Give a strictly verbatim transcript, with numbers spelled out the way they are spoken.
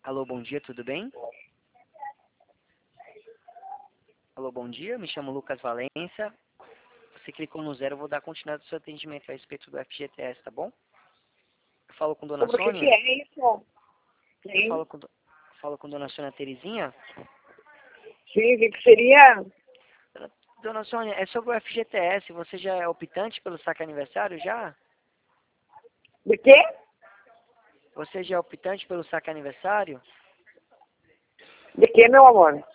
Alô, bom dia, tudo bem? Alô, bom dia, me chamo Lucas Valença. Você clicou no zero, eu vou dar continuidade ao seu atendimento a respeito do F G T S, tá bom? Eu falo com Dona Sobre o que Sônia? que é isso? Eu Sim, falo com, do- falo com Dona Sônia Terezinha? sim, o que que seria? Dona Dona Sônia, é sobre o F G T S, você já é optante pelo saque aniversário já? De quê? Você já é optante pelo saque aniversário? De quê, meu amor?